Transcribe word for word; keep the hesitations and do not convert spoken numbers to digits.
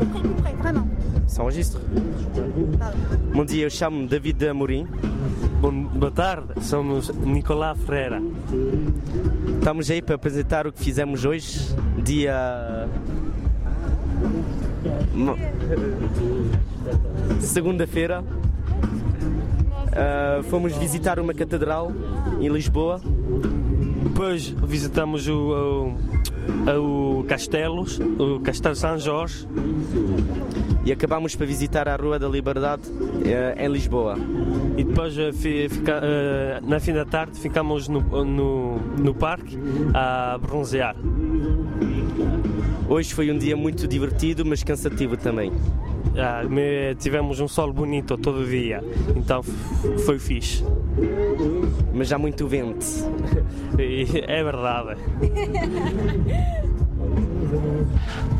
Sem registro. Bom dia, eu chamo-me David Amorim. Bom, boa tarde, somos Nicolau Ferreira. Estamos aí para apresentar o que fizemos hoje, dia... segunda-feira. Uh, fomos visitar uma catedral em Lisboa. Depois visitamos o, o, o castelo, o Castelo São Jorge. E acabámos para visitar a Rua da Liberdade uh, em Lisboa. E depois, uh, fica, uh, na fim da tarde, ficamos no, no, no parque a bronzear. Hoje foi um dia muito divertido, mas cansativo também. Ah, me, tivemos um sol bonito todo dia, então foi fixe. Mas há muito vento. É verdade.